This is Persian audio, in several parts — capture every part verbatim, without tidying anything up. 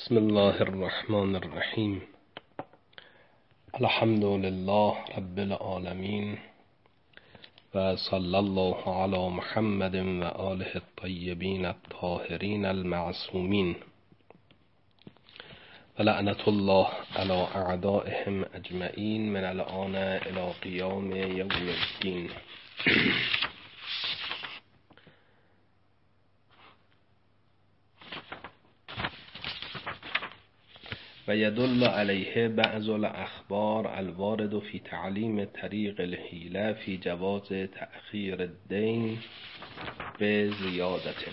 بسم الله الرحمن الرحیم. الحمد لله رب العالمین و صلی الله علی محمد و آله الطیبین الطاهرین المعصومین و لعنت الله علی اعدائهم اجمعین من الآن الی قیام یوم الدین. و یدل علیه بعض الاخبار الوارد فی تعلیم طریق الحیله فی جواز تأخیر الدین به زیادته.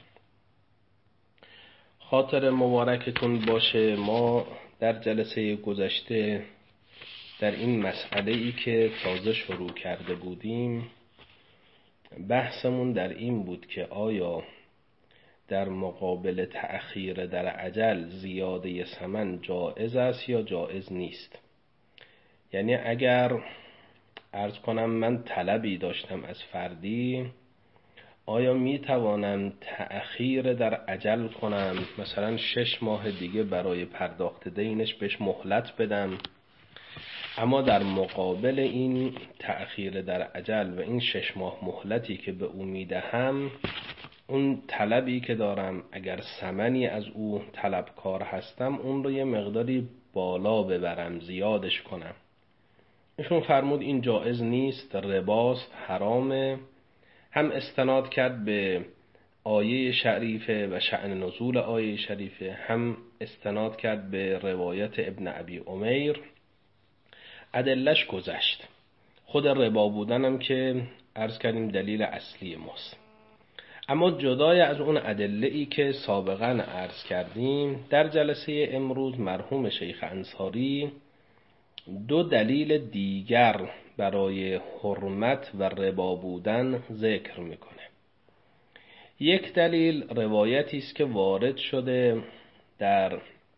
خاطر مبارکتون باشه، ما در جلسه گذشته در این مسئله ای که تازه شروع کرده بودیم بحثمون در این بود که آیا در مقابل تأخیر در اجل زیاده ثمن جائز است یا جائز نیست. یعنی اگر عرض کنم من طلبی داشتم از فردی، آیا می توانم تأخیر در اجل کنم، مثلا شش ماه دیگه برای پرداخت دینش بهش مهلت بدم، اما در مقابل این تأخیر در اجل و این شش ماه مهلتی که به او میدهم، اون طلبی که دارم اگر ثمنی از او طلبکار هستم اون رو یه مقداری بالا ببرم، زیادش کنم. ایشون فرمود این جایز نیست، رباست، حرامه. هم استناد کرد به آیه شریفه و شأن نزول آیه شریفه، هم استناد کرد به روایت ابن ابی عمیر. ادلش گذشت. خود ربا بودنم که عرض کردیم دلیل اصلی ماست. اما جدای از اون ادله‌ای که سابقاً عرض کردیم، در جلسه امروز مرحوم شیخ انصاری دو دلیل دیگر برای حرمت و ربا بودن ذکر میکنه. یک دلیل روایتی است که وارد شده در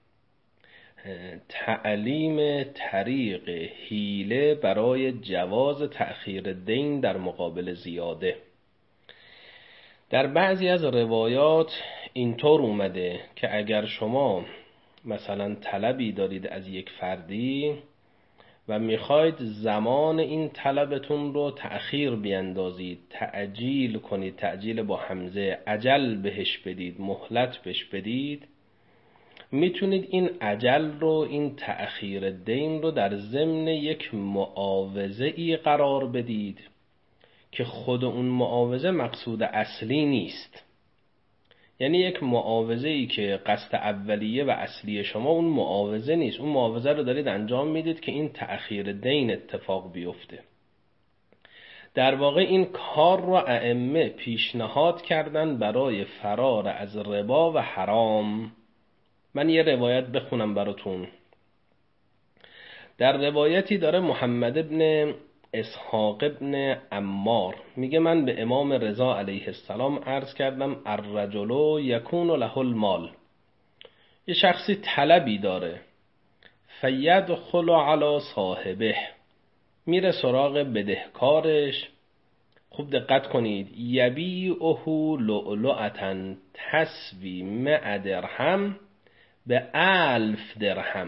تعلیم طریق حیله برای جواز تأخیر دین در مقابل زیاده. در بعضی از روایات اینطور اومده که اگر شما مثلا طلبی دارید از یک فردی و میخواید زمان این طلبتون رو تأخیر بیندازید، تعجیل کنید، تعجیل با همزه، اجل بهش بدید، مهلت بهش بدید، میتونید این اجل رو، این تأخیر دین رو در ضمن یک معاوضه ای قرار بدید که خود اون معاوضه مقصود اصلی نیست. یعنی یک معاوضه ای که قصد اولیه و اصلی شما اون معاوضه نیست، اون معاوضه رو دارید انجام میدید که این تأخیر دین اتفاق بیفته. در واقع این کار رو ائمه پیشنهاد کردن برای فرار از ربا و حرام. من یه روایت بخونم براتون. در روایتی داره محمد ابن اسحاق ابن عمار میگه من به امام رضا علیه السلام عرض کردم الرجل یکون له المال، یه شخصی طلبی داره، فیدخل علی صاحبه، میره سراغ بدهکارش. خوب دقت کنید، یبیعه لؤلؤة تسوی مئة درهم به الف درهم.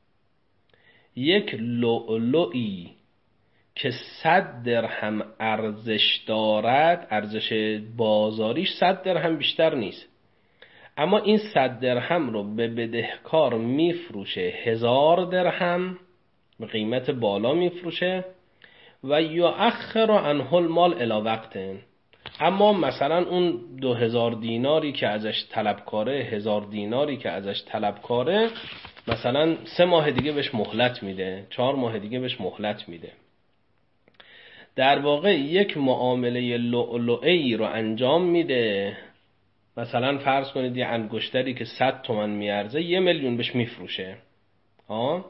یک لؤلؤی که صد درهم ارزش دارد، ارزش بازاریش صد درهم بیشتر نیست، اما این صد درهم رو به بدهکار میفروشه هزار درهم، به قیمت بالا میفروشه. و یؤخر عنه المال الی وقت، اما مثلا اون دو هزار دیناری که ازش طلبکاره، هزار دیناری که ازش طلبکاره، مثلا سه ماه دیگه بهش مهلت میده، چهار ماه دیگه بهش مهلت میده. در واقع یک معامله لؤلؤی رو انجام میده. مثلا فرض کنید یه انگشتری که صد تومن میارزه یه میلیون بهش میفروشه، ها،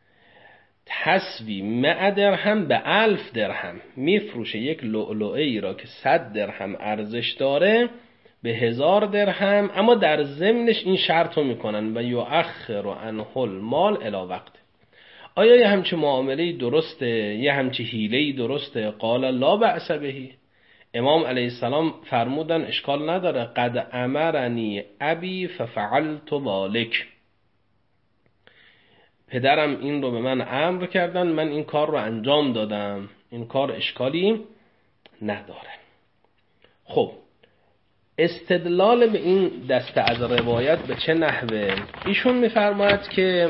تسوی مئة درهم به الف درهم، میفروشه یک لؤلؤی را که صد درهم ارزش داره به هزار درهم، اما در ضمنش این شرط رو میکنن و یؤخر عنه المال الی وقت. آیا یه همچه معامله‌ای درسته؟ یه همچه حیله‌ای درسته؟ قال لا بأس به. امام علیه السلام فرمودن اشکال نداره، قد امرنی ابی ففعلت ذلک. پدرم این رو به من امر کردن، من این کار رو انجام دادم، این کار اشکالی نداره. خب استدلال به این دسته از روایت به چه نحوه؟ ایشون میفرماید که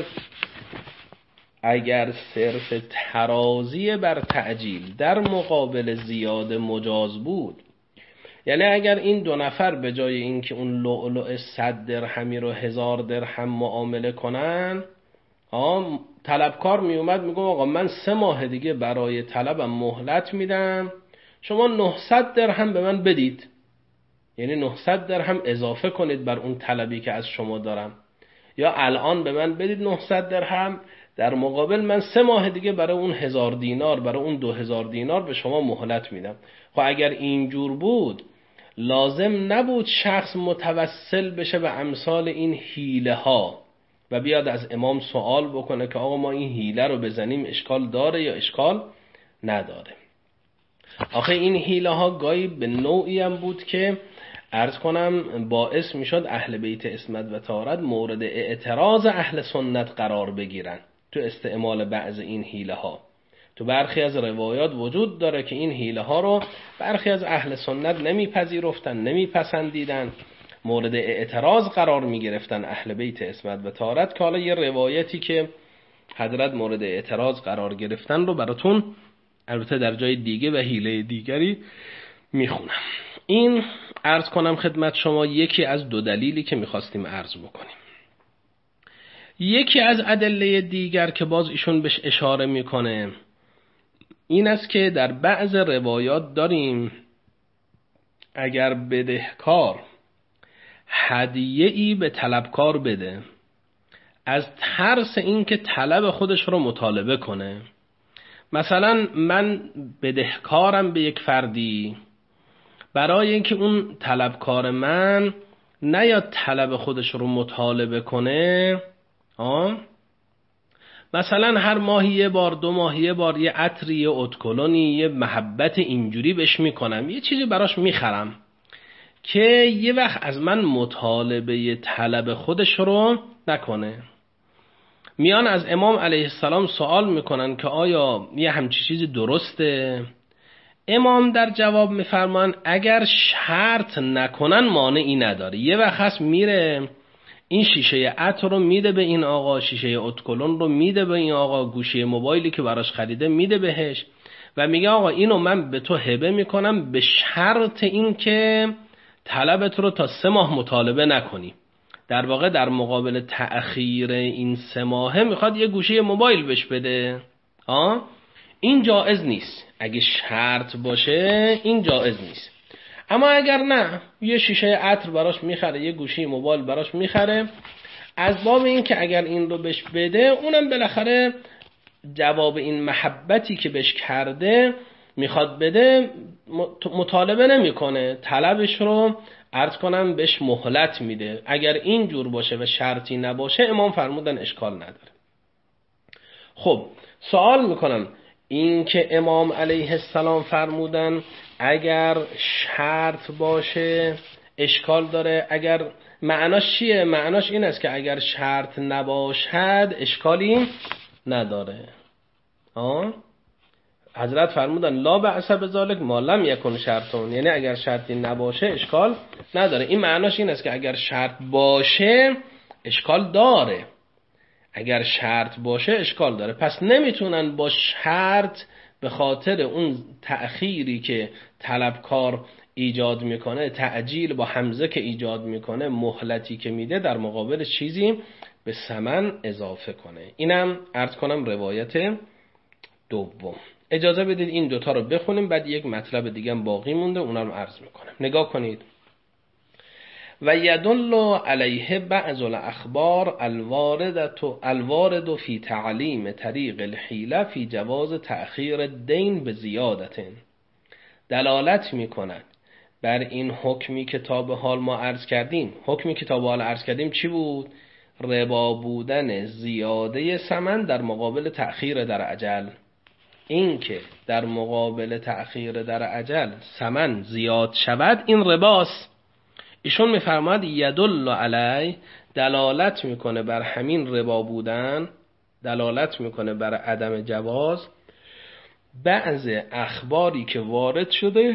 اگر صرف ترازی بر تعجیل در مقابل زیاده مجاز بود، یعنی اگر این دو نفر به جای اینکه اون لؤلؤ صد درهمی رو هزار درهم معامله کنن، آه طلبکار می اومد میگم آقا من سه ماه دیگه برای طلبم مهلت میدم، شما نهصد درهم به من بدید، یعنی نهصد درهم اضافه کنید بر اون طلبی که از شما دارم، یا الان به من بدید نهصد درهم، در مقابل من سه ماه دیگه برای اون هزار دینار، برای اون دو هزار دینار به شما مهلت میدم. خب اگر اینجور بود لازم نبود شخص متوسل بشه به امثال این حیله ها و بیاد از امام سوال بکنه که آقا ما این حیله رو بزنیم اشکال داره یا اشکال نداره. آخه این حیله ها گاهی به نوعی هم بود که عرض کنم باعث میشد اهل بیت عصمت و طهارت مورد اعتراض اهل سنت قرار بگیرن تو استعمال بعض این حیله ها. تو برخی از روایات وجود داره که این حیله ها رو برخی از اهل سنت نمیپذیرفتن، نمیپسندیدن، مورد اعتراض قرار میگرفتن اهل بیت عصمت و طهارت، که حالا یه روایتی که حضرت مورد اعتراض قرار گرفتن رو براتون البته در جای دیگه و حیله دیگری میخونم. این عرض کنم خدمت شما یکی از دو دلیلی که میخواستیم عرض بکنیم. یکی از ادله دیگر که باز ایشون بهش اشاره میکنه این است که در بعض روایات داریم اگر بدهکار هدیه‌ای به طلبکار بده از ترس این که طلب خودش رو مطالبه کنه، مثلا من بدهکارم به یک فردی، برای اینکه اون طلبکار من نیاد طلب خودش رو مطالبه کنه، آه مثلا هر ماهی یه بار، دو ماهی یه بار یه عطری، یه ادکلونی، یه محبت اینجوری بهش میکنم، یه چیزی براش میخرم که یه وقت از من مطالبه طلب خودش رو نکنه. میان از امام علیه السلام سوال میکنن که آیا یه همچی چیزی درسته؟ امام در جواب میفرمان اگر شرط نکنن مانعی نداره. یه وقت هست میره این شیشه عطر رو میده به این آقا، شیشه ادکلون رو میده به این آقا، گوشی موبایلی که براش خریده میده بهش و میگه آقا اینو من به تو هبه میکنم به شرط این که طلبت رو تا سه ماه مطالبه نکنی. در واقع در مقابل تأخیر این سه ماهه میخواد یه گوشی موبایل بهش بده. آه؟ این جائز نیست. اگه شرط باشه این جائز نیست. اما اگر نه یه شیشه عطر براش میخره، یه گوشی موبایل براش میخره، از باب این که اگر این رو بهش بده اونم بالاخره جواب این محبتی که بهش کرده میخواد بده مطالبه نمیکنه، طلبش رو عرض کنم بهش مهلت میده. اگر این جور باشه و شرطی نباشه امام فرمودن اشکال نداره. خب سوال میکنم این که امام علیه السلام فرمودن اگر شرط باشه اشکال داره، اگر معناش چیه؟ معناش این است که اگر شرط نباشد اشکالی نداره. آه؟ حضرت فرمودن لا بأس بذلک ما لم یکن شرطون، یعنی اگر شرطی نباشه اشکال نداره. این معناش این است که اگر شرط باشه اشکال داره، اگر شرط باشه اشکال داره. پس نمیتونن با شرط به خاطر اون تأخیری که طلبکار ایجاد میکنه، تعجیل با همزه که ایجاد میکنه، مهلتی که میده، در مقابل چیزی به ثمن اضافه کنه. اینم عرض کنم روایت دوم. اجازه بدید این دوتا رو بخونیم، بعد یک مطلب دیگه باقی مونده اونا رو عرض میکنم. نگاه کنید. و یدل علیه بعض الاخبار الوارده الوارد فی تعلیم طریق الحیله فی جواز تأخیر الدین به زیادت، دلالت میکند بر این حکمی که تا به حال ما عرض کردیم. حکمی که تا به حال عرض کردیم چی بود؟ ربا بودن زیاده ثمن در مقابل تأخیر در اجل. این که در مقابل تأخیر در اجل ثمن زیاد شود این رباست. ایشون میفرماد یدل علی، دلالت میکنه بر همین ربا بودن دلالت میکنه بر عدم جواز بعض اخباری که وارد شده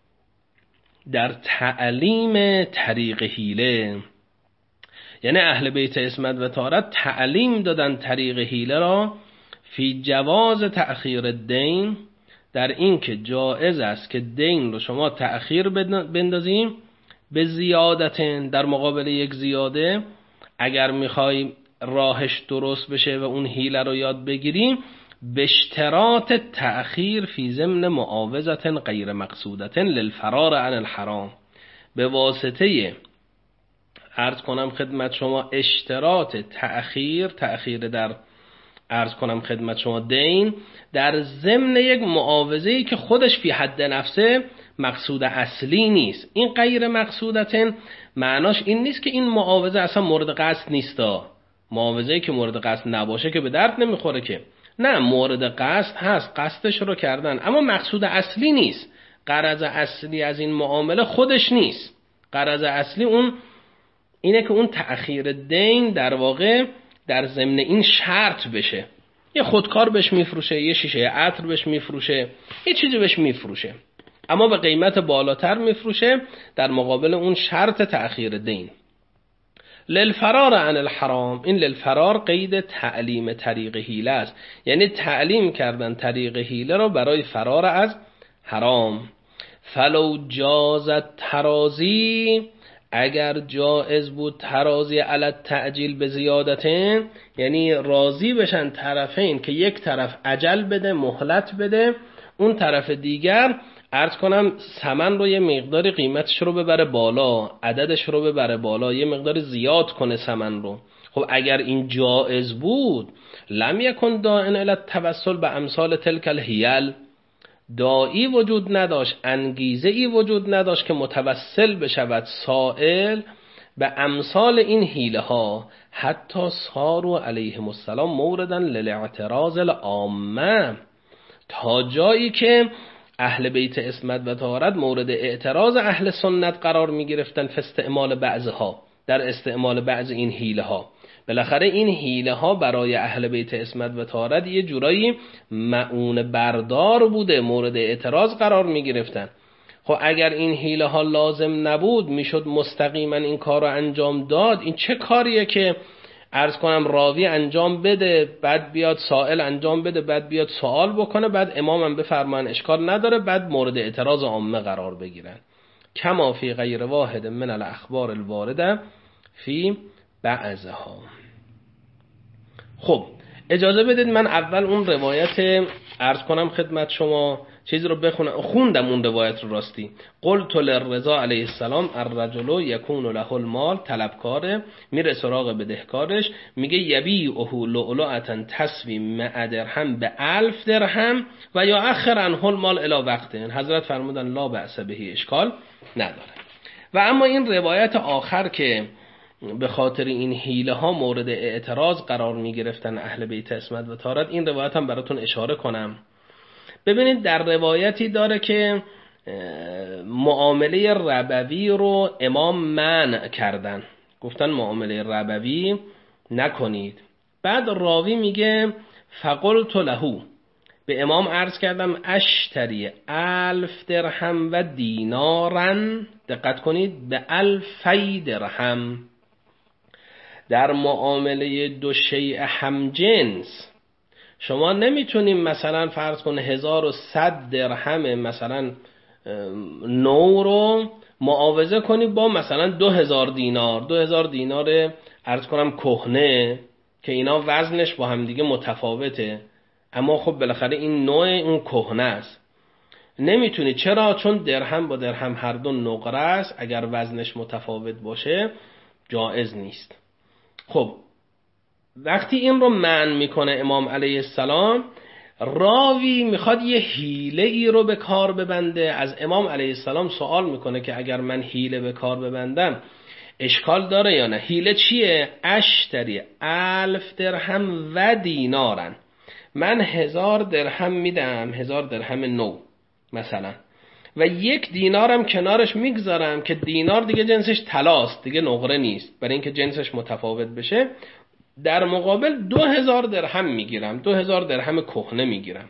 در تعلیم طریق حیله. یعنی اهل بیت عصمت و طهارت تعلیم دادن طریق حیله را فی جواز تأخیر الدین، در این که جائز است که دین رو شما تأخیر بندازیم به زیادتن، در مقابل یک زیاده. اگر میخوای راهش درست بشه و اون حیله رو یاد بگیریم، به اشتراط تأخیر فی ضمن معاوضت غیر مقصودت للفرار عن الحرام، به واسطه عرض کنم خدمت شما اشتراط تأخیر، تأخیر در عرض کنم خدمت شما دین، در ضمن یک معاوضه‌ای که خودش فی حد نفسه مقصود اصلی نیست. این غیر مقصودتن معناش این نیست که این معاوضه اصلا مورد قصد نیستا. معاوضه‌ای که مورد قصد نباشه که به درد نمیخوره که. نه، مورد قصد هست، قصدش رو کردن، اما مقصود اصلی نیست. غرض اصلی از این معامله خودش نیست. غرض اصلی اون اینه که اون تأخیر دین در واقع در ضمن این شرط بشه. یه خودکار بهش میفروشه، یه شیشه عطر بهش میفروشه، یه چیزی بهش میفروشه، اما به قیمت بالاتر میفروشه در مقابل اون شرط تأخیر دین. للفرار عن الحرام، این للفرار قید تعلیم طریق حیله است، یعنی تعلیم کردن طریق حیله رو برای فرار از حرام. فلو جازت ترازی، اگر جائز بود ترازی علی تعجیل به زیادتین، یعنی راضی بشن طرفین که یک طرف عجل بده، مهلت بده، اون طرف دیگر عرض کنم ثمن رو یه مقداری قیمتش رو ببره بالا، عددش رو ببره بالا، یه مقدار زیاد کنه ثمن رو. خب اگر این جائز بود، لم یکن داعن الی التوسل به امثال تلک الحیل، داعی وجود نداشت، انگیزه ای وجود نداشت که متوسل بشود سائل به امثال این حیله ها، حتی صاروا علیهم السلام موردن للاعتراض العامه، تا جایی که اهل بیت عصمت و طهارت مورد اعتراض اهل سنت قرار می گرفتن فی استعمال بعضها، در استعمال بعض این حیله ها. بالاخره این حیله ها برای اهل بیت عصمت و طهارت یه جورایی معون بردار بوده، مورد اعتراض قرار می گرفتن. خب اگر این حیله ها لازم نبود، میشد مستقیما این کار رو انجام داد. این چه کاریه که عرض کنم راوی انجام بده، بعد بیاد سائل انجام بده، بعد بیاد سوال بکنه، بعد امامم بفرمان اشکال نداره، بعد مورد اعتراض عامه قرار بگیرن. کما فی غیر واحد من الاخبار الوارده فی بعضها. خب اجازه بدید من اول اون روایت عرض کنم خدمت شما چیزی رو بخونم. خوندم اون روایت رو راستی. قلت للرضا علیه السلام الرجل یکون له المال، طلبکاره میره سراغ بدهکارش، میگه یبیعه لؤلؤة تسوی مئة درهم به الف درهم و یا اخر عنه المال الی وقته. حضرت فرمودن لا بأس به، اشکال نداره. و اما این روایت آخر که به خاطر این حیله ها مورد اعتراض قرار می گرفتن اهل بیت عصمت و طهارت، این روایت هم براتون اشاره کنم. ببینید در روایتی داره که معامله ربوی رو امام منع کردن، گفتن معامله ربوی نکنید. بعد راوی میگه فقلت له، به امام عرض کردم اشتری الف درهم و دینارن، دقت کنید، به الفی درهم. در معامله دو شیء همجنس شما نمیتونیم مثلا فرض کن هزار و صد درهم مثلا نو رو معاوضه کنی با مثلا دو هزار دینار، دو هزار دینار عرض کنم کهنه که اینا وزنش با هم دیگه متفاوته، اما خب بالاخره این نوع اون کهنه است. نمیتونی، چرا؟ چون درهم با درهم هر دو نقره است، اگر وزنش متفاوت باشه جایز نیست. خب وقتی این رو منع میکنه امام علیه السلام، راوی میخواد یه حیله ای رو به کار ببنده. از امام علیه السلام سوال میکنه که اگر من حیله به کار ببندم اشکال داره یا نه. حیله چیه؟ اشتری الف درهم و دینارن، من هزار درهم میدم، هزار درهم نو مثلا، و یک دینارم کنارش میگذارم که دینار دیگه جنسش طلاست، دیگه نقره نیست، برای اینکه جنسش متفاوت بشه در مقابل دو هزار درهم میگیرم، دو هزار درهم کهنه میگیرم.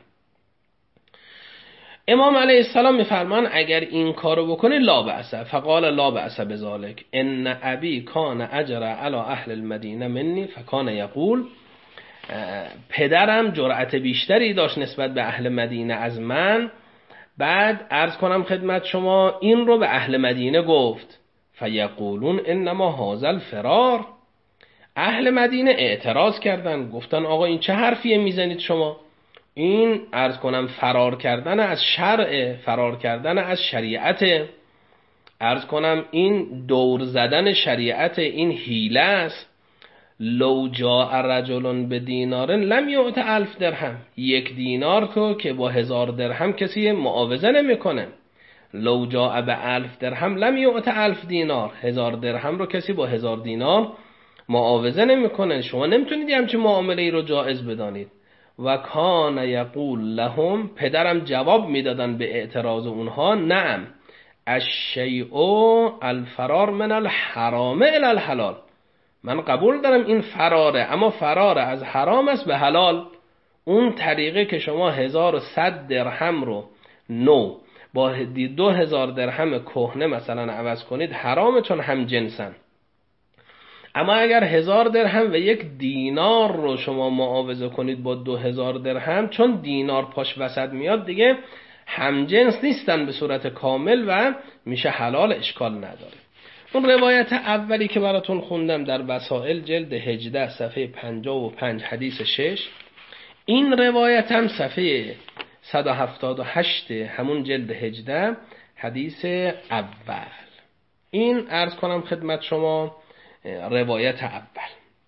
امام علیه السلام میفرمان اگر این کارو بکنه لا بأس، فقال لا بأس بذلک ان ابی کان اجر علی اهل المدینه منی فکان یقول، پدرم جرأت بیشتری داشت نسبت به اهل مدینه از من، بعد عرض کنم خدمت شما این رو به اهل مدینه گفت فیقولون انما هذا الفرار، اهل مدینه اعتراض کردن، گفتن آقا این چه حرفیه میزنید شما، این عرض کنم فرار کردن از شرع، فرار کردن از شریعت، عرض کنم این دور زدن شریعت، این حیله است. لو جاء رجل به دینار لم یعط الف درهم، یک دینار تو که با هزار درهم کسی معاوضه نمیکنه. لو جاء به الف درهم لم یعط الف دینار، هزار درهم رو کسی با هزار دینار معاوضه نمیکنه. شما نمیتونید همچین معامله ای رو جایز بدانید. و کان یقول لهم، پدرم جواب میدادن به اعتراض اونها، نعم الشیء الفرار من الحرام الی الحلال، من قبول دارم این فراره، اما فرار از حرام است به حلال. اون طریقه که شما هزار و صد درهم رو نو با دو هزار درهم کهنه مثلا عوض کنید حرامه، چون هم جنسن. اما اگر هزار درهم و یک دینار رو شما معاوضه کنید با دو هزار درهم، چون دینار پاش وسط میاد دیگه هم جنس نیستن به صورت کامل و میشه حلال، اشکال نداره. اون روایت اولی که براتون خوندم در وسائل جلد هجده صفحه پنجاه و پنج حدیث شش، این روایت هم صفحه صد و هفتاد و هشت همون جلد هجده حدیث اول. این عرض کنم خدمت شما روایت اول،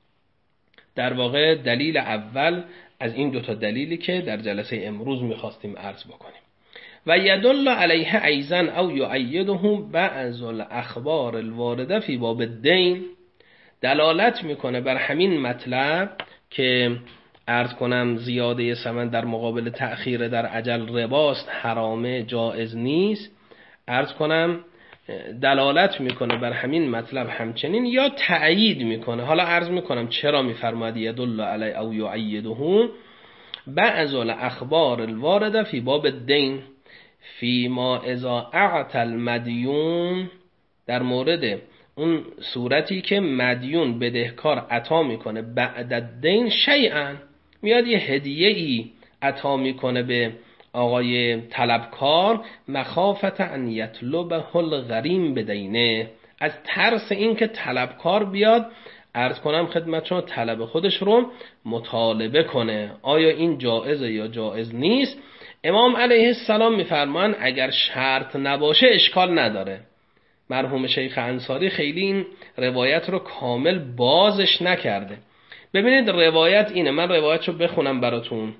در واقع دلیل اول از این دوتا دلیلی که در جلسه امروز میخواستیم عرض بکنیم. و یدل علیه ایضا او یؤیده بعض الاخبار الوارده فی باب الدین، دلالت میکنه بر همین مطلب که عرض کنم زیاده ثمن در مقابل تأخیر در اجل رباست، حرامه، جائز نیست. عرض کنم دلالت میکنه بر همین مطلب همچنین یا تأیید میکنه. حالا عرض میکنم چرا میفرماید یدل علی او یؤیده بعض الاخبار الوارده فی باب الدین فی ما اذا اعطى المدیون، در مورد اون صورتی که مدیون بدهکار عطا میکنه بعد الدین شیئا، میاد یه هدیه ای عطا میکنه به آقای طلبکار، مخافت ان یطلبه الغریم بدینه، از ترس این که طلبکار بیاد عرض کنم خدمتشون طلب خودش رو مطالبه کنه. آیا این جائزه یا جائز نیست؟ امام علیه السلام میفرمان اگر شرط نباشه اشکال نداره. مرحوم شیخ انصاری خیلی این روایت رو کامل بازش نکرده. ببینید روایت اینه، من روایت رو بخونم براتون،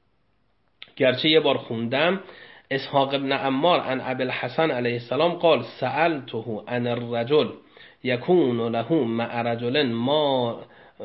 گرچه یه بار خوندم. اسحاق ابن عمار عن ابی الحسن علیه السلام قال سألته عن الرجل یکون له مع رجل ما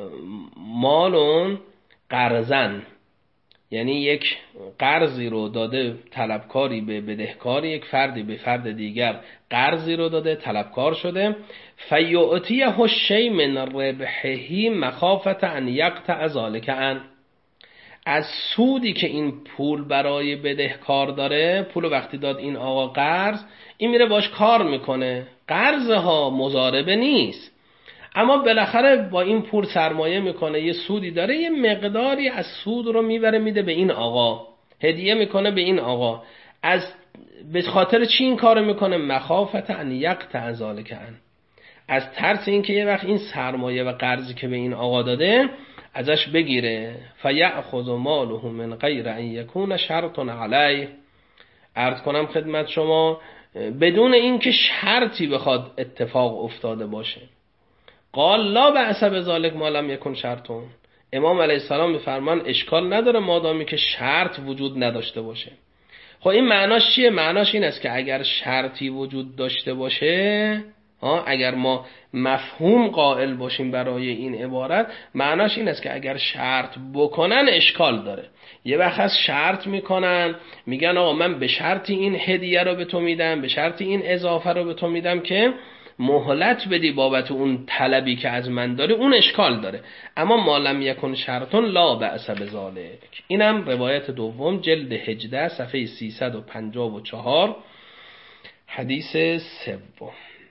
مال قرضن، یعنی یک قرضی رو داده طلبکاری به بدهکار، یک فردی به فرد دیگر قرضی رو داده، طلبکار شده، فیعطیه الشیء من ربحه مخافت ان یقطع ذلک عن، از سودی که این پول برای بدهکار داره، پول وقتی داد این آقا قرض، این میره باش کار میکنه، قرض ها مضاربه نیست، اما بالاخره با این پول سرمایه میکنه، یه سودی داره، یه مقداری از سود رو میبره میده به این آقا، هدیه میکنه به این آقا. از به خاطر چی این کارو میکنه؟ مخافت ان یقطع ذلک عن، از ترس این که یه وقت این سرمایه و قرضی که به این آقا داده ازش بگیره. فیأخذ ماله من غیر ان یکون شرط علیه، عرض کنم خدمت شما بدون اینکه شرطی بخواد اتفاق افتاده باشه. قال لا بأس بذلک ما لم یکن شرطون، امام علیه السلام میفرمان اشکال نداره مادامی که شرط وجود نداشته باشه. خب این معناش چیه؟ معناش این است که اگر شرطی وجود داشته باشه، ها اگر ما مفهوم قائل باشیم برای این عبارت، معناش این است که اگر شرط بکنن اشکال داره. یه وقت از شرط میکنن، میگن آقا من به شرطی این هدیه رو به تو میدم، به شرطی این اضافه رو به تو میدم که مهلت بدی بابت اون طلبی که از من داری، اون اشکال داره. اما ما لم یکن شرطون لا بأس بذالک. اینم روایت دوم جلد هجده صفحه سیصد و پنجاه و چهار حدیث سوم.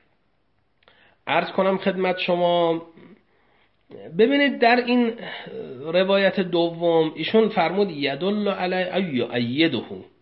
عرض کنم خدمت شما، ببینید در این روایت دوم ایشون فرمود یدل علی او یعیده.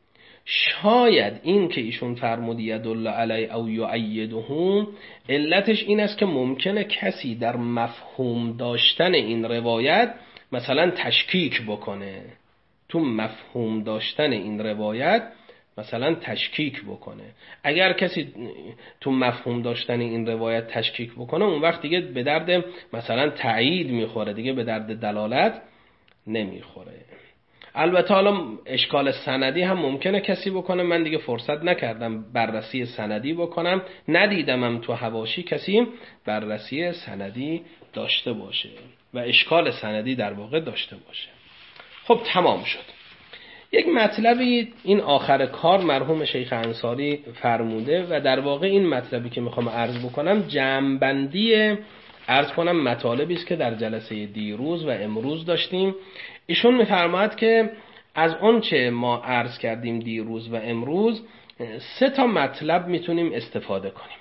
شاید این که ایشون فرمود یدل علی او یعیده علتش این است که ممکنه کسی در مفهوم داشتن این روایت مثلا تشکیک بکنه، تو مفهوم داشتن این روایت مثلا تشکیک بکنه. اگر کسی تو مفهوم داشتن این روایت تشکیک بکنه، اون وقت دیگه به درد مثلا تایید میخوره، دیگه به درد دلالت نمیخوره. البته حالا اشکال سندی هم ممکنه کسی بکنه. من دیگه فرصت نکردم بررسی سندی بکنم، ندیدمم تو حواشی کسی بررسی سندی داشته باشه و اشکال سندی در واقع داشته باشه. خب تمام شد. یک مطلبی این آخر کار مرحوم شیخ انصاری فرموده و در واقع این مطلبی که میخوام عرض بکنم جمع‌بندی عرض کنم مطالبی است که در جلسه دیروز و امروز داشتیم. ایشون میفرماید که از اون چه ما عرض کردیم دیروز و امروز سه تا مطلب میتونیم استفاده کنیم.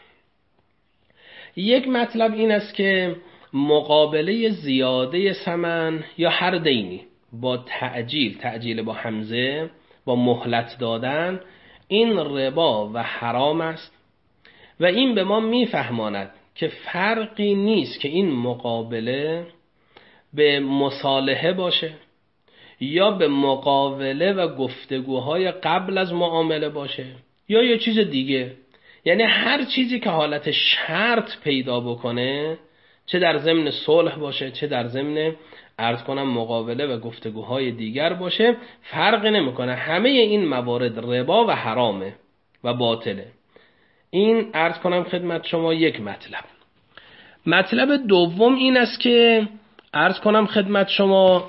یک مطلب این است که مقابله زیاده ثمن یا هر دینی با تعجیل، تعجیل با همزه، با مهلت دادن، این ربا و حرام است و این به ما میفهماند که فرقی نیست که این مقابله به مصالحه باشه یا به مقابله و گفتگوهای قبل از معامله باشه یا یه چیز دیگه. یعنی هر چیزی که حالت شرط پیدا بکنه، چه در ضمن صلح باشه چه در ضمن عرض کنم مقابله و گفتگوهای دیگر باشه، فرقی نمیکنه. همه این موارد ربا و حرامه و باطله. این عرض کنم خدمت شما یک مطلب. مطلب دوم این است که عرض کنم خدمت شما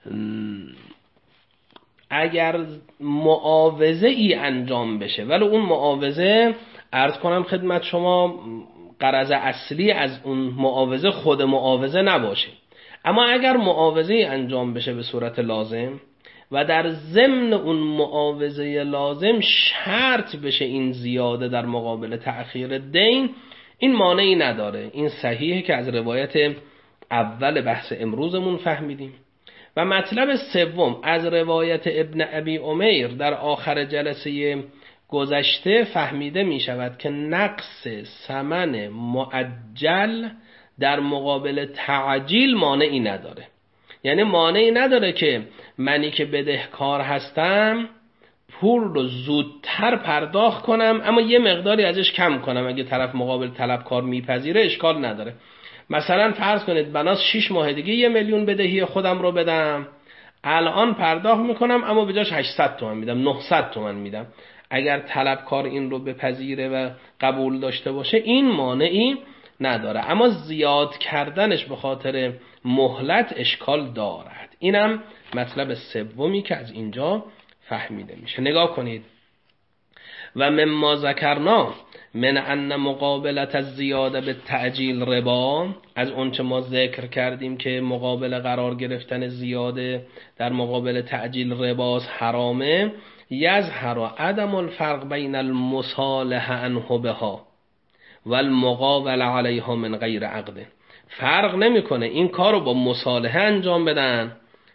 اگر معاوضه ای انجام بشه، ولی اون معاوضه عرض کنم خدمت شما غرض اصلی از اون معاوضه خود معاوضه نباشه، اما اگر معاوضه انجام بشه به صورت لازم و در ضمن اون معاوضه لازم شرط بشه این زیاده در مقابل تأخیر دین، این مانعی نداره. این صحیحه که از روایت اول بحث امروزمون فهمیدیم. و مطلب سوم از روایت ابن ابی عمیر در آخر جلسه گذشته فهمیده می شود که نقص ثمن معجل در مقابل تعجیل مانعی نداره. یعنی مانعی نداره که منی که بدهکار هستم پول رو زودتر پرداخت کنم اما یه مقداری ازش کم کنم. اگه طرف مقابل طلبکار میپذیره اشکال نداره. مثلا فرض کنید بناس شش ماه دیگه یه میلیون بدهی خودم رو بدم، الان پرداخت میکنم اما به جاش هشتصد تومن میدم، نهصد تومن میدم. اگر طلبکار این رو بپذیره و قبول داشته باشه این مانعی نداره، اما زیاد کردنش به خاطر مهلت اشکال دارد. اینم مطلب سومی که از اینجا فهمیده میشه. نگاه کنید. و مما ذکرنا من ان مقابلت الزیاده به تعجیل ربا، از اون چه ما ذکر کردیم که مقابل قرار گرفتن زیاده در مقابل تعجیل رباس حرامه، یظهر عدم الفرق بین المصالحه عنه بها و المقابله علیها من غیر عقد. فرق نمیکنه این کار رو با مصالحه انجام بدن،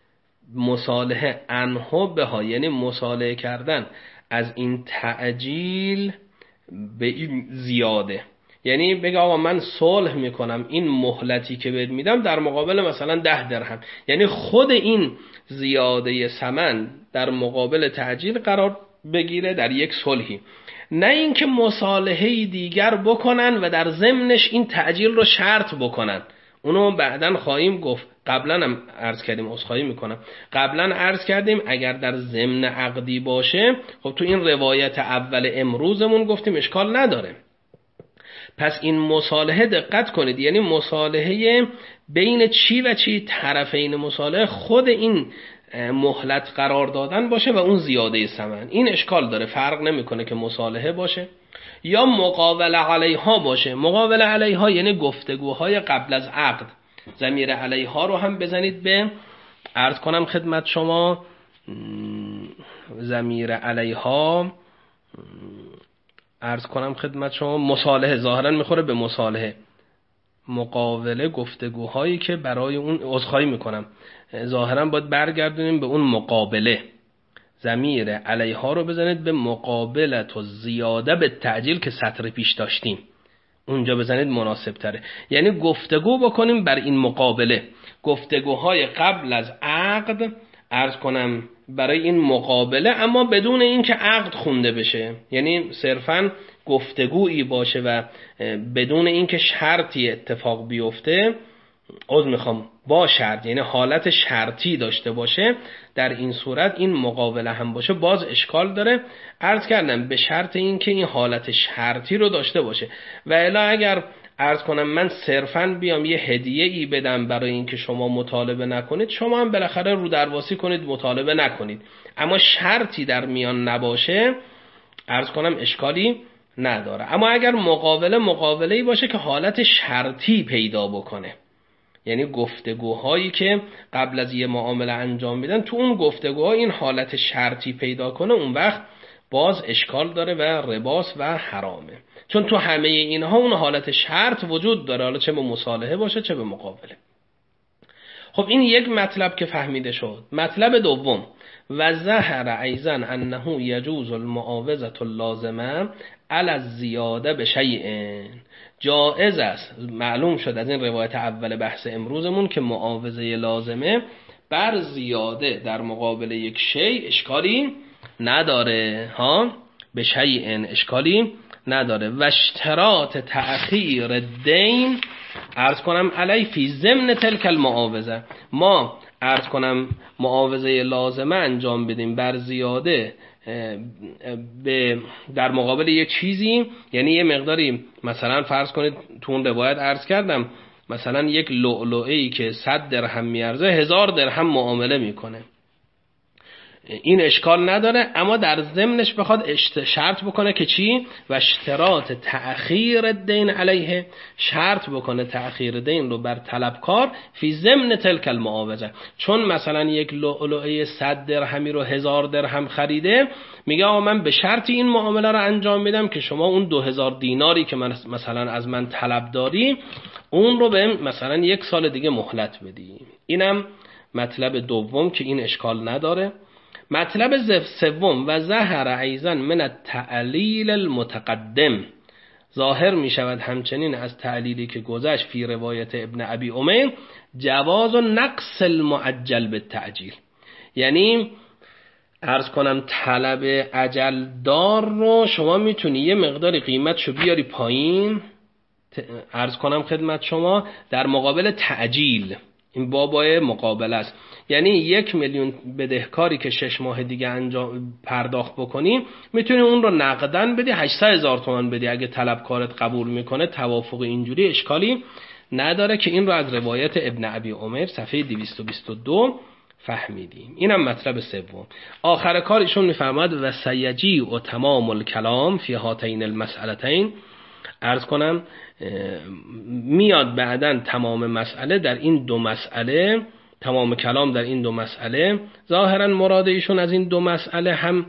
مصالحه عنه بها یعنی مصالحه کردن از این تعجیل به این زیاده، یعنی بگه آقا من صلح میکنم این مهلتی که بهت میدم در مقابل مثلا ده درهم، یعنی خود این زیاده ثمن در مقابل تعجیل قرار بگیره در یک صلحی، نه اینکه مصالحه دیگر بکنن و در ضمنش این تعجیل رو شرط بکنن. اونو بعدن خواهیم گفت، قبلا هم عرض کردیم، عذرخواهی میکنم، قبلا عرض کردیم اگر در ضمن عقدی باشه خب تو این روایت اول امروزمون گفتیم اشکال نداره. پس این مصالحه دقت کنید، یعنی مصالحه بین چی و چی؟ طرفین مصالحه خود این مهلت قرار دادن باشه و اون زیاده ثمن. این اشکال داره، فرق نمیکنه که مصالحه باشه یا مقابل علیها باشه. مقابل علیها یعنی گفتگوهای قبل از عقد. ضمیر علیها رو هم بزنید به، عرض کنم خدمت شما، ضمیر علیها عرض کنم خدمت شما مصالحه، ظاهرا میخوره به مصالحه. مقابله گفتگوهایی که برای اون، عذرخواهی میکنم، ظاهرا باید برگردونیم به اون مقابله. ضمیر علیها رو بزنید به مقابلت و زیاده به تعجیل که سطر پیش داشتیم، اونجا بزنید مناسب تره. یعنی گفتگو بکنیم بر این مقابله، گفتگوهای قبل از عقد عرض کنم برای این مقابله، اما بدون این که عقد خونده بشه. یعنی صرفاً گفتگویی باشه و بدون این که شرطی اتفاق بیفته، عذر میخوام با شرط، یعنی حالت شرطی داشته باشه. در این صورت این مقابله هم باشه باز اشکال داره. عرض کردم به شرط این که این حالت شرطی رو داشته باشه. و الا اگر عرض کنم من صرفاً بیام یه هدیه ای بدم برای این که شما مطالبه نکنید، شما هم بالاخره رو درواسی کنید مطالبه نکنید، اما شرطی در میان نباشه، عرض کنم اشکالی نداره. اما اگر مقابله مقابله‌ای باشه که حالت شرطی پیدا بکنه، یعنی گفتگوهایی که قبل از یه معامله انجام میدن، تو اون گفتگوها این حالت شرطی پیدا کنه، اون وقت باز اشکال داره و رباس و حرامه. چون تو همه اینها اون حالت شرط وجود داره، حالا چه به مصالحه باشه چه به مقابله. خب این یک مطلب که فهمیده شد. مطلب دوم، و ظهر ایضا انه یجوز المعاوضه اللازمه علی الزیاده بشیء. جائز است، معلوم شد از این روایت اول بحث امروزمون، که معاوضه لازمه بر زیاده در مقابل یک شیء اشکالی نداره ها، بشیء اشکالی نداره. و اشتراط تأخیر الدین عرض کنم علی فی ضمن تلک المعاوضه. ما عرض کنم معاوضه لازمه انجام بدیم بر زیاده به در مقابل یک چیزی، یعنی یه مقداری، مثلا فرض کنید تو اون روایت عرض کردم مثلا یک لؤلؤه‌ای که صد درهم میارزه هزار درهم معامله میکنه، این اشکال نداره، اما در ضمنش بخواد شرط بکنه که چی؟ و اشتراط تأخیر الدین علیه، شرط بکنه تأخیر دین رو بر طلبکار فی ضمن تلک المعاوضه. چون مثلا یک لؤلؤه صد درهمی رو هزار درهم خریده، میگه آقا من به شرط این معامله رو انجام میدم که شما اون دو هزار دیناری که من مثلا از من طلب داری، اون رو به مثلا یک سال دیگه مهلت بدی. اینم مطلب دوم که این اشکال نداره. مطلب سوم، و ظهر ایضا من التعلیل المتقدم، ظاهر می شود همچنین از تعلیلی که گذشت فی روایت ابن ابی امیر، جواز و نقص المعجل بالتعجیل. یعنی عرض کنم طلب عجل دار رو شما میتونی یه مقداری قیمتشو بیاری پایین، عرض کنم خدمت شما، در مقابل تعجیل. این بابای مقابله است. یعنی یک میلیون بدهکاری که شش ماه دیگه انجام پرداخت بکنی، میتونی اون رو نقدن بدی، هشتصد هزار تومان بدی. اگه طلبکارت قبول میکنه، توافق اینجوری، اشکالی نداره، که این رو از روایت ابن ابی عمر صفحه دویست و بیست و دو فهمیدیم. اینم مطلب سوم. آخر کار ایشون میفرماد و سیجی و تمام الکلام فی هاتین المسئلتین، عرض کنم میاد بعدن تمام مسئله در این دو مسئله، تمام کلام در این دو مسئله. ظاهرا مراد ایشون از این دو مسئله هم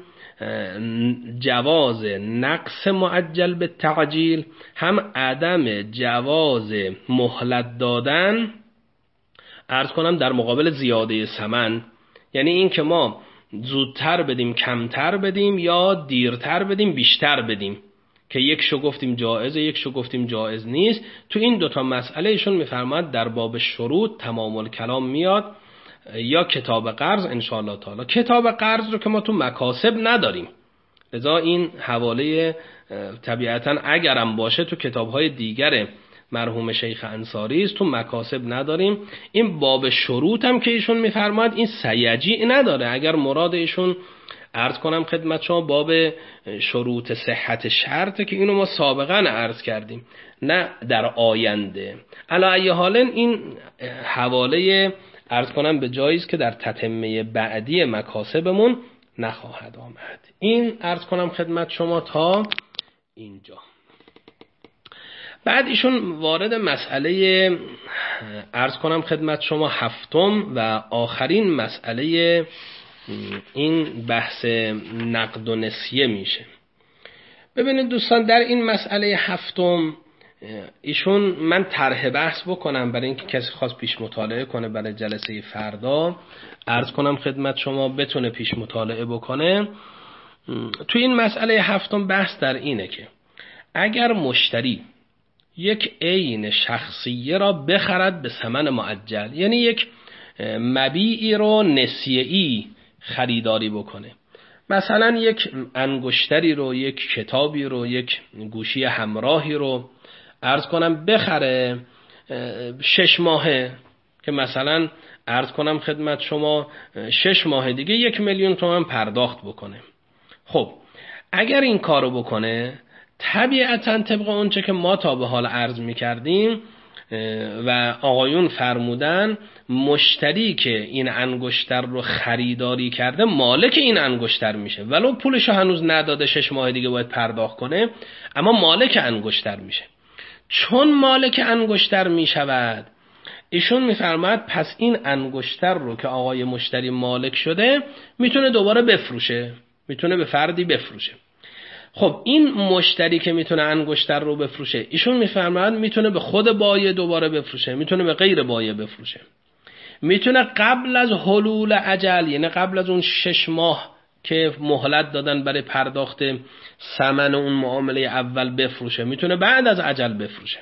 جواز نقص معجل به تعجیل، هم عدم جواز مهلت دادن، عرض کنم در مقابل زیاده ثمن. یعنی این که ما زودتر بدیم کمتر بدیم، یا دیرتر بدیم بیشتر بدیم، که یک شو گفتیم جائزه، یک شو گفتیم جائز نیست. تو این دوتا مسئله ایشون میفرماد در باب شروط تمام الکلام میاد، یا کتاب قرض انشاءالله تعالی. کتاب قرض رو که ما تو مکاسب نداریم، لذا این حواله طبیعتا اگرم باشه تو کتاب‌های دیگر مرحوم شیخ انصاری است، تو مکاسب نداریم. این باب شروط هم که ایشون میفرماد این سیجی نداره. اگر مراد ایشون عرض کنم خدمت شما باب شروط صحت شرطه، که اینو ما سابقا عرض کردیم، نه در آینده. علی ای حال این حواله عرض کنم به جاییست که در تتمه بعدی مکاسبمون نخواهد آمد. این عرض کنم خدمت شما تا اینجا. بعد ایشون وارد مسئله عرض کنم خدمت شما هفتم و آخرین مسئله این بحث نقد و نسیه میشه. ببینید دوستان، در این مسئله هفتم ایشون من طرح بحث بکنم برای اینکه کسی خواست پیش مطالعه کنه برای جلسه فردا، عرض کنم خدمت شما بتونه پیش مطالعه بکنه. تو این مسئله هفتم بحث در اینه که اگر مشتری یک عین شخصیه را بخرد به ثمن معجل، یعنی یک مبیعی رو نسیه‌ای خریداری بکنه، مثلا یک انگشتری رو، یک کتابی رو، یک گوشی همراهی رو عرض کنم بخره شش ماهه، که مثلا عرض کنم خدمت شما شش ماه دیگه یک میلیون تومان پرداخت بکنه. خب اگر این کارو بکنه، طبیعتا طبق اونچه که ما تا به حال عرض میکردیم و آقایون فرمودن، مشتری که این انگشتر رو خریداری کرده مالک این انگشتر میشه، ولو پولشو هنوز نداده، شش ماه دیگه باید پرداخت کنه، اما مالک انگشتر میشه. چون مالک انگشتر میشود، ایشون میفرماد پس این انگشتر رو که آقای مشتری مالک شده میتونه دوباره بفروشه، میتونه به فردی بفروشه. خب این مشتری که میتونه انگشتر رو بفروشه، ایشون میفرماد میتونه به خود بایع دوباره بفروشه، میتونه به غیر بایع بفروشه، میتونه قبل از حلول اجل، یعنی قبل از اون شش ماه که مهلت دادن برای پرداخت ثمن اون معامله اول بفروشه، میتونه بعد از اجل بفروشه،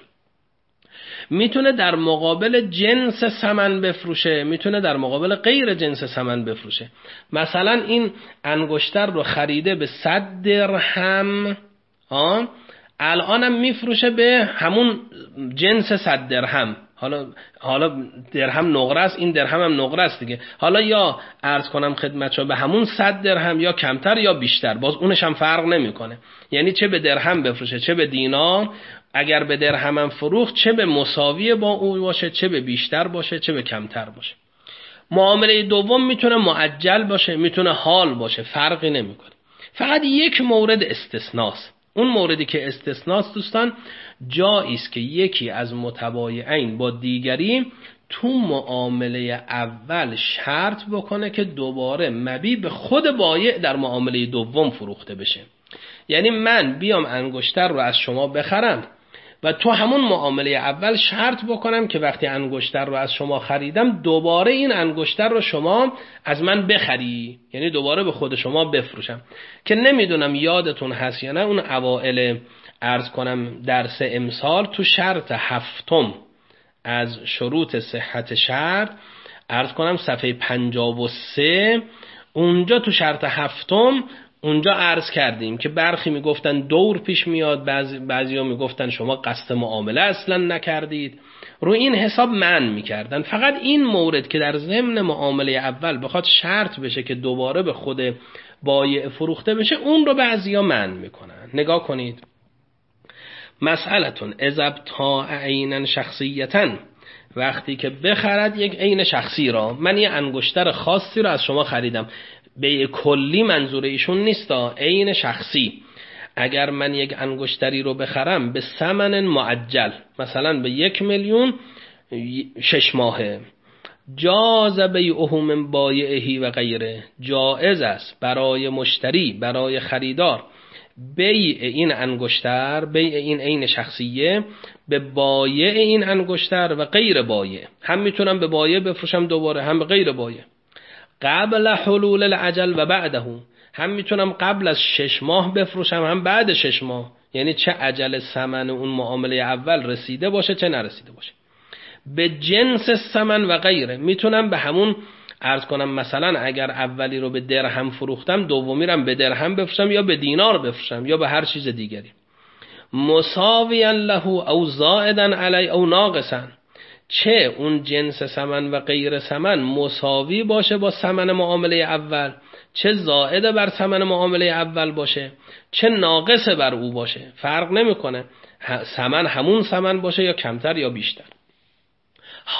میتونه در مقابل جنس ثمن بفروشه، میتونه در مقابل غیر جنس ثمن بفروشه. مثلا این انگشتر رو خریده به صد درهم، آه الانم میفروشه به همون جنس صد درهم. حالا حالا درهم نقره است، این درهم هم نقره است دیگه. حالا یا عرض کنم خدمتشو به همون صد درهم، یا کمتر یا بیشتر، باز اونش هم فرق نمیکنه. یعنی چه به درهم بفروشه چه به دینار، اگر به درهم هم فروخت، چه به مساوی با او باشه، چه به بیشتر باشه، چه به کمتر باشه. معامله دوم میتونه معجل باشه، میتونه حال باشه، فرقی نمیکنه. فقط یک مورد استثناست. اون موردی که استثناست دوستان، جایی است که یکی از متبایعین با دیگری تو معامله اول شرط بکنه که دوباره مبیع به خود بایع در معامله دوم فروخته بشه. یعنی من بیام انگشتر رو از شما بخرم و تو همون معامله اول شرط بکنم که وقتی انگشتر رو از شما خریدم، دوباره این انگشتر رو شما از من بخری، یعنی دوباره به خود شما بفروشم. که نمیدونم یادتون هست یا نه، اون اوائل عرض کنم درس امسال تو شرط هفتم از شروط صحت شرط، عرض کنم صفحه پنجاه و سه، اونجا تو شرط هفتم اونجا عرض کردیم که برخی میگفتن دور پیش میاد، بعضی بعضیا میگفتن شما قصد معامله اصلا نکردید، رو این حساب من میکردن. فقط این مورد که در ضمن معامله اول بخواد شرط بشه که دوباره به خود بایع فروخته بشه، اون رو بعضیا من میکنن. نگاه کنید، مسئلتون اذا تا عینا شخصیتا، وقتی که بخرد یک عین شخصی را، من یه انگشتر خاصی رو از شما خریدم، به کلی منظور ایشون نیستا، عین شخصی. اگر من یک انگشتری رو بخرم به ثمن معجل، مثلا به یک میلیون شش ماهه، جاز بیعه من بایعه و غیره، جائز است برای مشتری، برای خریدار بیع این انگشتر، بیع این عین شخصیه به بایع این انگشتر و غیر بایع. هم میتونم به بایع بفروشم دوباره، هم به غیر بایع. قبل حلول العجل و بعده، هم میتونم قبل از شش ماه بفروشم هم بعد شش ماه، یعنی چه عجل ثمن اون معامله اول رسیده باشه چه نرسیده باشه. به جنس ثمن و غیره، میتونم به همون عرض کنم مثلا اگر اولی رو به درهم فروختم، دومی رو به درهم بفروشم یا به دینار بفروشم یا به هر چیز دیگری. مساویا له او زائدا علی او ناقصا، چه اون جنس ثمن و غیر ثمن مساوی باشه با ثمن معامله اول، چه زائد بر ثمن معامله اول باشه، چه ناقص بر او باشه، فرق نمیکنه، ثمن همون ثمن باشه یا کمتر یا بیشتر.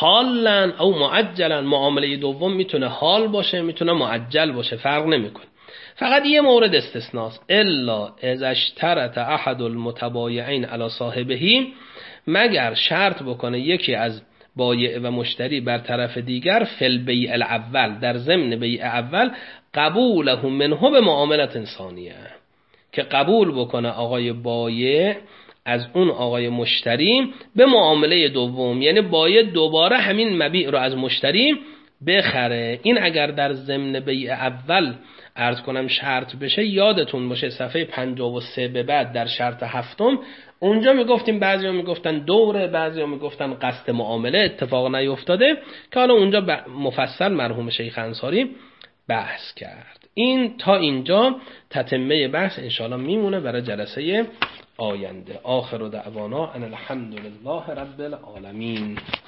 حالا او معجلا، معامله دوم میتونه حال باشه میتونه معجل باشه، فرق نمیکنه. فقط یه مورد استثناست، الا اذا اشترط احد المتبایعین علی صاحبه، مگر شرط بکنه یکی از بایع و مشتری بر طرف دیگر فی البیع الاول، در ضمن بیع اول، قبوله منه به معاملت انسانیه، که قبول بکنه آقای بایع از اون آقای مشتری به معامله دوم، یعنی بایع دوباره همین مبیع رو از مشتری بخره. این اگر در ضمن بیع اول عرض کنم شرط بشه، یادتون باشه صفحه پنجاه و سه به بعد در شرط هفتم اونجا میگفتیم، بعضیا میگفتن دوره، بعضیا میگفتن قصد معامله، اتفاق نیفتاده، که حالا اونجا مفصل مرحوم شیخ انصاری بحث کرد. این تا اینجا تتمه بحث انشاءالله میمونه برای جلسه آینده. آخر دعوانا ان الحمد لله رب العالمین.